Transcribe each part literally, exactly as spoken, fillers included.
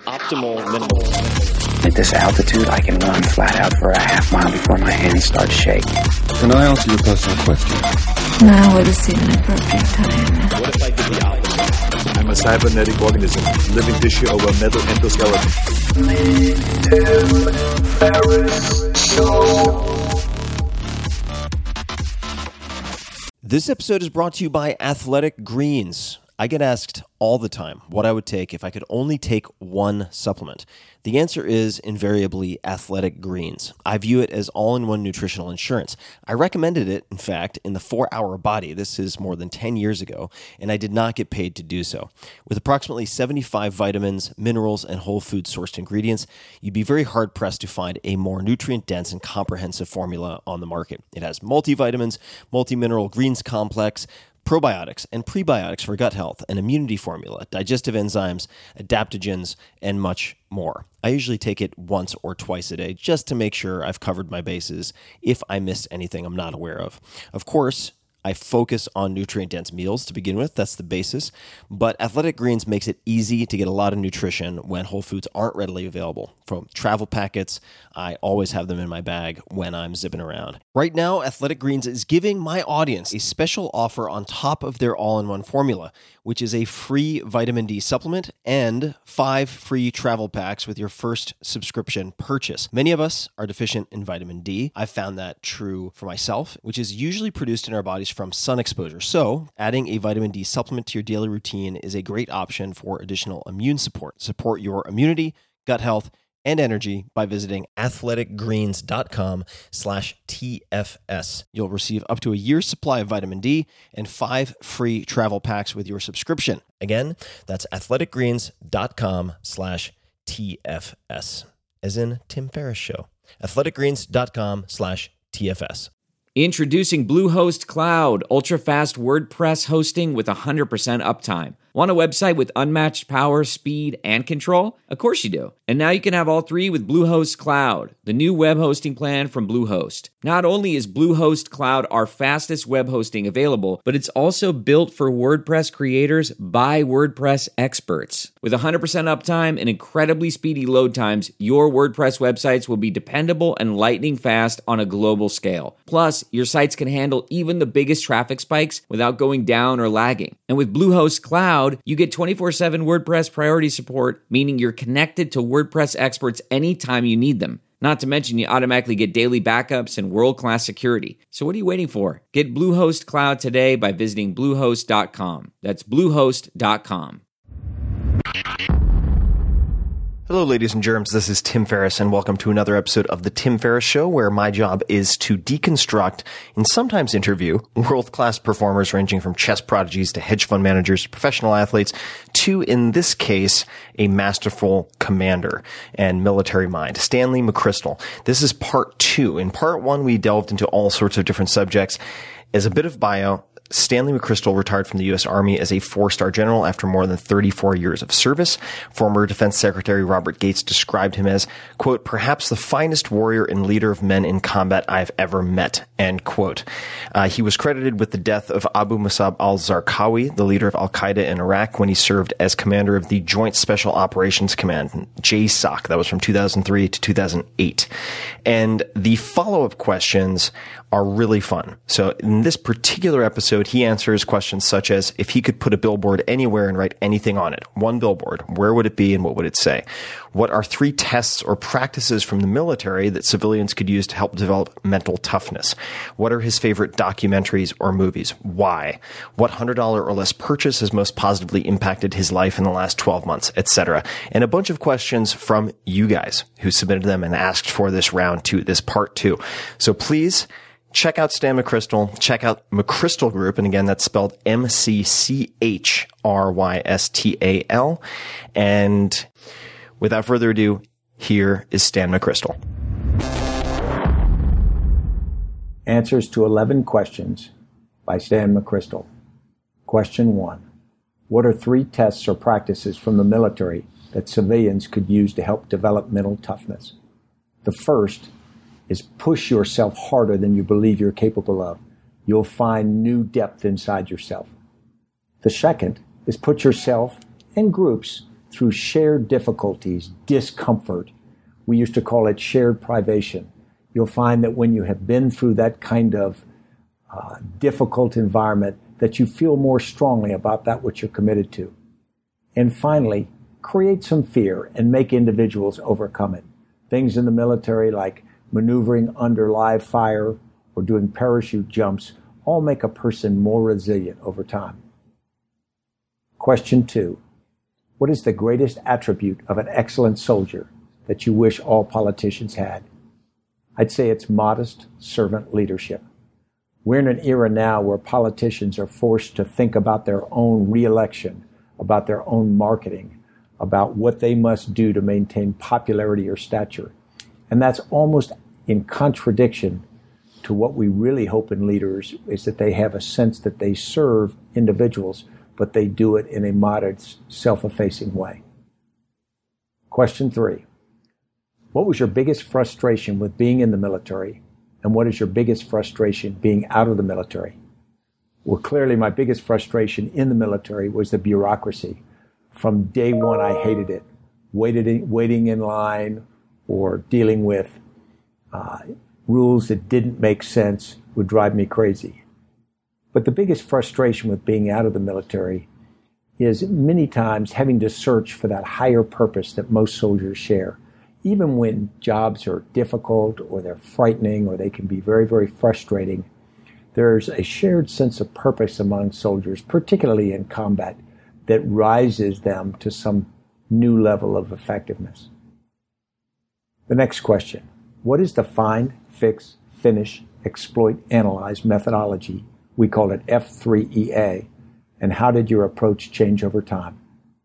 Optimal minimal. At this altitude, I can run flat out for a half mile before my hands start shaking. Can I ask you a personal question? Now would seem an appropriate time. What if I did the opposite? I'm a cybernetic organism, living tissue over metal endoskeleton. This episode is brought to you by Athletic Greens. I get asked all the time what I would take if I could only take one supplement. The answer is invariably Athletic Greens. I view it as all-in-one nutritional insurance. I recommended it, in fact, in the four hour Body. This is more than ten years ago, and I did not get paid to do so. With approximately seventy-five vitamins, minerals, and whole food sourced ingredients, you'd be very hard-pressed to find a more nutrient-dense and comprehensive formula on the market. It has multivitamins, multi-mineral greens complex, probiotics and prebiotics for gut health, an immunity formula, digestive enzymes, adaptogens, and much more. I usually take it once or twice a day just to make sure I've covered my bases if I missed anything I'm not aware of. Of course, I focus on nutrient-dense meals to begin with. That's the basis. But Athletic Greens makes it easy to get a lot of nutrition when whole foods aren't readily available. From travel packets, I always have them in my bag when I'm zipping around. Right now, Athletic Greens is giving my audience a special offer on top of their all-in-one formula, which is a free vitamin D supplement and five free travel packs with your first subscription purchase. Many of us are deficient in vitamin D. I've found that true for myself, which is usually produced in our bodies from sun exposure. So adding a vitamin D supplement to your daily routine is a great option for additional immune support. Support your immunity, gut health, and energy by visiting athleticgreens.com slash TFS. You'll receive up to a year's supply of vitamin D and five free travel packs with your subscription. Again, that's athleticgreens.com slash TFS, as in Tim Ferriss Show. athleticgreens.com slash TFS. Introducing Bluehost Cloud, ultra-fast WordPress hosting with one hundred percent uptime. Want a website with unmatched power, speed, and control? Of course you do. And now you can have all three with Bluehost Cloud, the new web hosting plan from Bluehost. Not only is Bluehost Cloud our fastest web hosting available, but it's also built for WordPress creators by WordPress experts. With one hundred percent uptime and incredibly speedy load times, your WordPress websites will be dependable and lightning fast on a global scale. Plus, your sites can handle even the biggest traffic spikes without going down or lagging. And with Bluehost Cloud, you get twenty-four seven WordPress priority support, meaning you're connected to WordPress experts anytime you need them. Not to mention, you automatically get daily backups and world-class security. So what are you waiting for? Get Bluehost Cloud today by visiting bluehost dot com. That's bluehost dot com. Hello, ladies and germs. This is Tim Ferriss, and welcome to another episode of The Tim Ferriss Show, where my job is to deconstruct and sometimes interview world-class performers ranging from chess prodigies to hedge fund managers to professional athletes to, in this case, a masterful commander and military mind, Stanley McChrystal. This is part two. In part one, we delved into all sorts of different subjects. As a bit of bio, Stanley McChrystal retired from the U S Army as a four-star general after more than thirty-four years of service. Former Defense Secretary Robert Gates described him as, quote, perhaps the finest warrior and leader of men in combat I've ever met, end quote. Uh, he was credited with the death of Abu Musab al-Zarqawi, the leader of al-Qaeda in Iraq, when he served as commander of the Joint Special Operations Command, J SOC. That was from two thousand three to two thousand eight. And the follow-up questions are really fun. So in this particular episode, he answers questions such as, if he could put a billboard anywhere and write anything on it, one billboard, where would it be and what would it say? What are three tests or practices from the military that civilians could use to help develop mental toughness? What are his favorite documentaries or movies? Why? What one hundred dollars or less purchase has most positively impacted his life in the last twelve months, et cetera? And a bunch of questions from you guys who submitted them and asked for this round two, this part two. So please check out Stan McChrystal. Check out McChrystal Group. And again, that's spelled M C C H R Y S T A L. And without further ado, here is Stan McChrystal. Answers to eleven questions by Stan McChrystal. Question one. What are three tests or practices from the military that civilians could use to help develop mental toughness? The first is push yourself harder than you believe you're capable of. You'll find new depth inside yourself. The second is put yourself and groups through shared difficulties, discomfort. We used to call it shared privation. You'll find that when you have been through that kind of uh, difficult environment, that you feel more strongly about that which you're committed to. And finally, create some fear and make individuals overcome it. Things in the military like maneuvering under live fire or doing parachute jumps all make a person more resilient over time. Question two. What is the greatest attribute of an excellent soldier that you wish all politicians had? I'd say it's modest servant leadership. We're in an era now where politicians are forced to think about their own re-election, about their own marketing, about what they must do to maintain popularity or stature. And that's almost in contradiction to what we really hope in leaders, is that they have a sense that they serve individuals, but they do it in a modest, self-effacing way. Question three. What was your biggest frustration with being in the military, and what is your biggest frustration being out of the military? Well, clearly my biggest frustration in the military was the bureaucracy. From day one, I hated it. Waited in, waiting in line or dealing with uh, rules that didn't make sense would drive me crazy. But the biggest frustration with being out of the military is many times having to search for that higher purpose that most soldiers share. Even when jobs are difficult or they're frightening or they can be very, very frustrating, there's a shared sense of purpose among soldiers, particularly in combat, that rises them to some new level of effectiveness. The next question. What is the find, fix, finish, exploit, analyze methodology? We call it F three E A. And how did your approach change over time?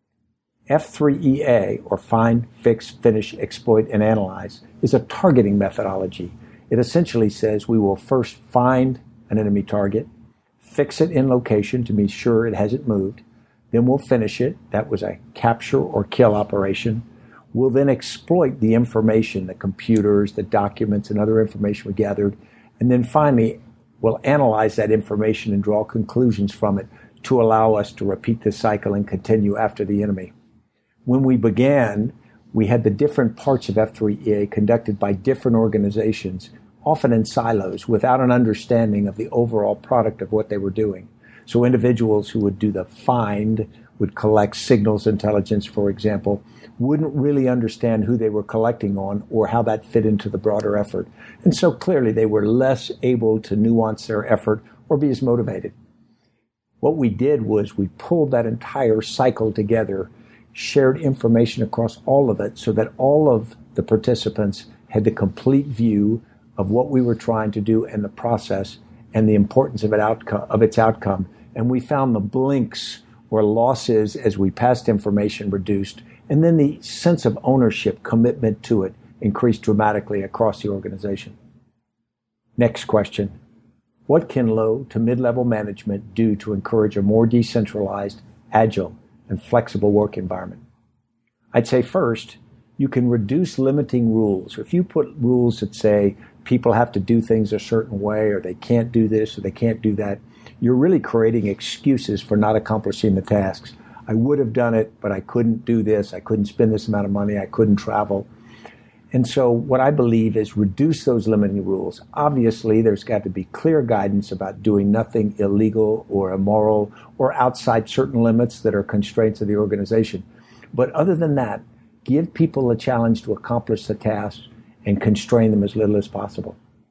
F three E A, or find, fix, finish, exploit, and analyze, is a targeting methodology. It essentially says we will first find an enemy target, fix it in location to be sure it hasn't moved, then we'll finish it. That was a capture or kill operation. We'll then exploit the information, the computers, the documents, and other information we gathered, and then finally we'll analyze that information and draw conclusions from it to allow us to repeat the cycle and continue after the enemy. When we began, we had the different parts of F three E A conducted by different organizations, often in silos, without an understanding of the overall product of what they were doing. So individuals who would do the find, would collect signals intelligence, for example, wouldn't really understand who they were collecting on or how that fit into the broader effort. And so clearly they were less able to nuance their effort or be as motivated. What we did was we pulled that entire cycle together, shared information across all of it so that all of the participants had the complete view of what we were trying to do and the process and the importance of, it outcome, of its outcome. And we found the blinks or losses as we passed information reduced, and then the sense of ownership, commitment to it, increased dramatically across the organization. Next question. What can low to mid-level management do to encourage a more decentralized, agile, and flexible work environment? I'd say first, you can reduce limiting rules. If you put rules that say people have to do things a certain way, or they can't do this, or they can't do that, you're really creating excuses for not accomplishing the tasks. I would have done it, but I couldn't do this. I couldn't spend this amount of money. I couldn't travel. And so what I believe is reduce those limiting rules. Obviously, there's got to be clear guidance about doing nothing illegal or immoral or outside certain limits that are constraints of the organization. But other than that, give people a challenge to accomplish the task and constrain them as little as possible.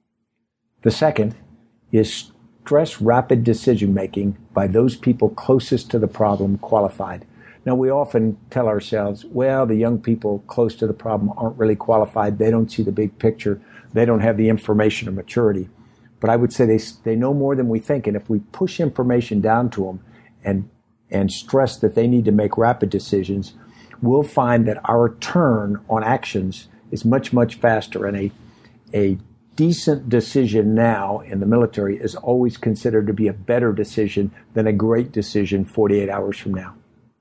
The second is stress rapid decision-making by those people closest to the problem qualified. Now, we often tell ourselves, well, the young people close to the problem aren't really qualified. They don't see the big picture. They don't have the information or maturity. But I would say they they know more than we think. And if we push information down to them and, and stress that they need to make rapid decisions, we'll find that our turn on actions is much, much faster. And a, a decent decision now in the military is always considered to be a better decision than a great decision forty-eight hours from now.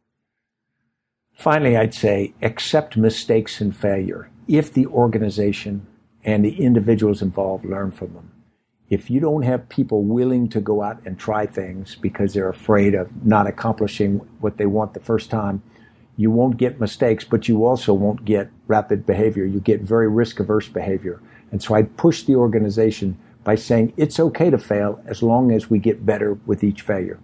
Finally, I'd say accept mistakes and failure if the organization and the individuals involved learn from them. If you don't have people willing to go out and try things because they're afraid of not accomplishing what they want the first time, You won't get mistakes, but you also won't get rapid behavior. You get very risk-averse behavior. And so I push the organization by saying it's okay to fail as long as we get better with each failure.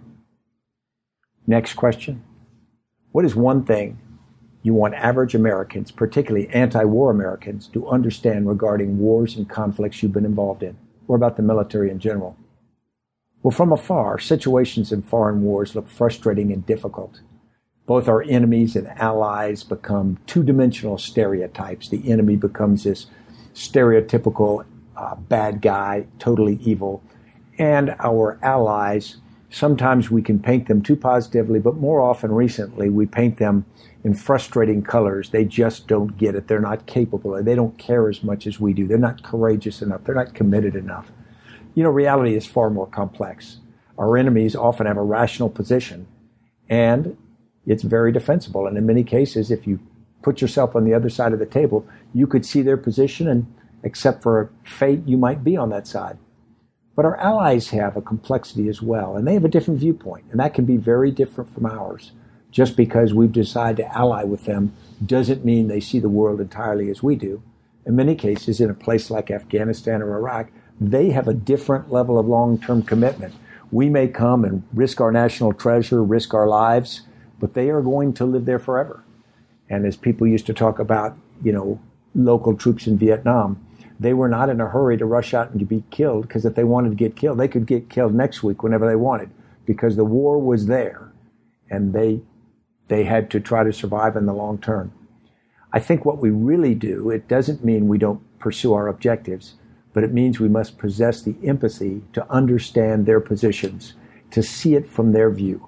Next question. What is one thing you want average Americans, particularly anti-war Americans, to understand regarding wars and conflicts you've been involved in, or about the military in general? Well, from afar, situations in foreign wars look frustrating and difficult. Both our enemies and allies become two-dimensional stereotypes. The enemy becomes this stereotypical uh, bad guy, totally evil. And our allies, sometimes we can paint them too positively, but more often recently we paint them in frustrating colors. They just don't get it. They're not capable. They don't care as much as we do. They're not courageous enough. They're not committed enough. You know, reality is far more complex. Our enemies often have a rational position, and it's very defensible. And in many cases, if you put yourself on the other side of the table, you could see their position, and except for fate, you might be on that side. But our allies have a complexity as well, and they have a different viewpoint, and that can be very different from ours. Just because we've decided to ally with them doesn't mean they see the world entirely as we do. In many cases, in a place like Afghanistan or Iraq, they have a different level of long-term commitment. We may come and risk our national treasure, risk our lives, but they are going to live there forever. And as people used to talk about, you know, local troops in Vietnam, they were not in a hurry to rush out and to be killed, because if they wanted to get killed, they could get killed next week whenever they wanted, because the war was there, and they they had to try to survive in the long term. I think what we really do, it doesn't mean we don't pursue our objectives, but it means we must possess the empathy to understand their positions, to see it from their view.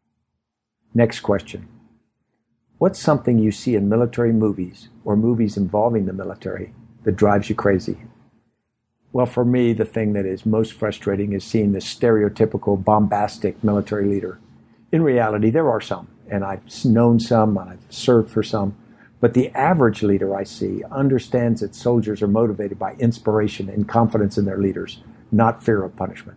Next question. What's something you see in military movies or movies involving the military that drives you crazy? Well, for me, the thing that is most frustrating is seeing the stereotypical bombastic military leader. In reality, there are some, and I've known some, and I've served for some, but the average leader I see understands that soldiers are motivated by inspiration and confidence in their leaders, not fear of punishment.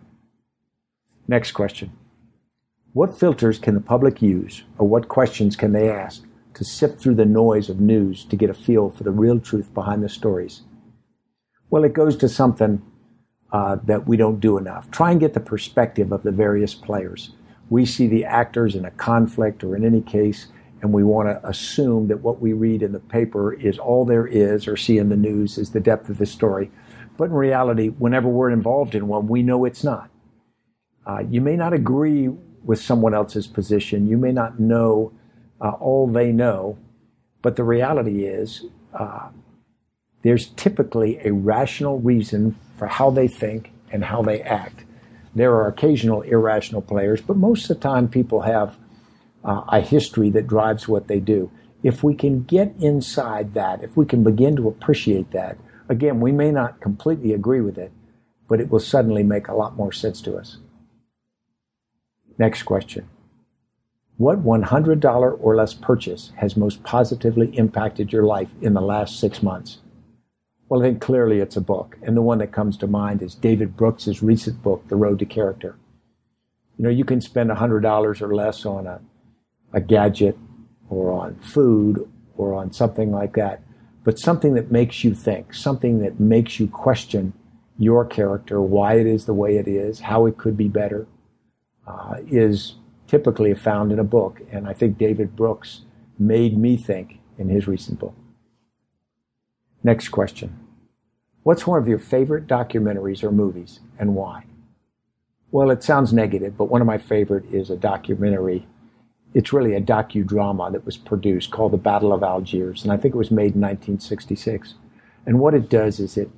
Next question. What filters can the public use, or what questions can they ask to sift through the noise of news to get a feel for the real truth behind the stories? Well, it goes to something uh, that we don't do enough. Try and get the perspective of the various players. We see the actors in a conflict or in any case, and we want to assume that what we read in the paper is all there is, or see in the news is the depth of the story. But in reality, whenever we're involved in one, we know it's not. Uh, you may not agree with someone else's position. You may not know uh, all they know, but the reality is uh, there's typically a rational reason for how they think and how they act. There are occasional irrational players, but most of the time people have uh, a history that drives what they do. If we can get inside that, if we can begin to appreciate that, again, we may not completely agree with it, but it will suddenly make a lot more sense to us. Next question. What one hundred dollars or less purchase has most positively impacted your life in the last six months? Well, I think clearly it's a book. And the one that comes to mind is David Brooks' recent book, The Road to Character. You know, you can spend one hundred dollars or less on a, a gadget or on food or on something like that, but something that makes you think, something that makes you question your character, why it is the way it is, how it could be better, uh, is typically found in a book. And I think David Brooks made me think in his recent book. Next question. What's one of your favorite documentaries or movies, and why? Well, it sounds negative, but one of my favorite is a documentary. It's really a docudrama that was produced called The Battle of Algiers, and I think it was made in nineteen sixty-six. And what it does is it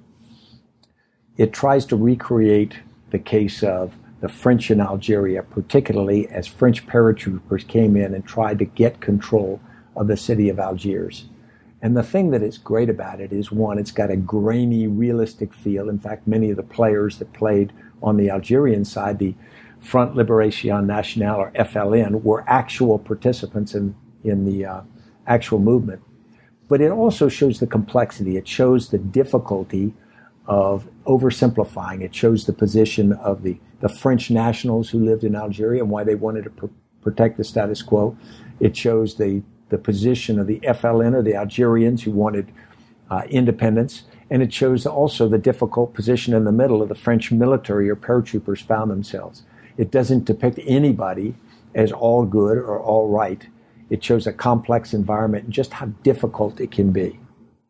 it tries to recreate the case of the French in Algeria, particularly as French paratroopers came in and tried to get control of the city of Algiers. And the thing that is great about it is, one, it's got a grainy, realistic feel. In fact, many of the players that played on the Algerian side, the Front Liberation Nationale, or F L N, were actual participants in, in the uh, actual movement. But it also shows the complexity. It shows the difficulty of oversimplifying. It shows the position of the, the French nationals who lived in Algeria and why they wanted to pr- protect the status quo. It shows the the position of the F L N, or the Algerians who wanted uh, independence. And it shows also the difficult position in the middle of the French military or paratroopers found themselves. It doesn't depict anybody as all good or all right. It shows a complex environment and just how difficult it can be.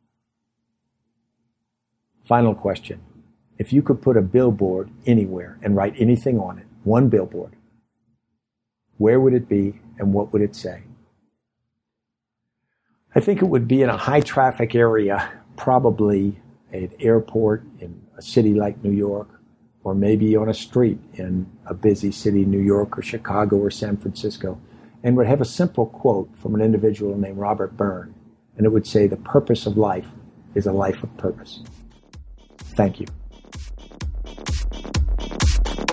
Final question. If you could put a billboard anywhere and write anything on it, one billboard, where would it be and what would it say? I think it would be in a high traffic area, probably an airport in a city like New York, or maybe on a street in a busy city, New York or Chicago or San Francisco, and would have a simple quote from an individual named Robert Byrne, and it would say, "The purpose of life is a life of purpose." Thank you.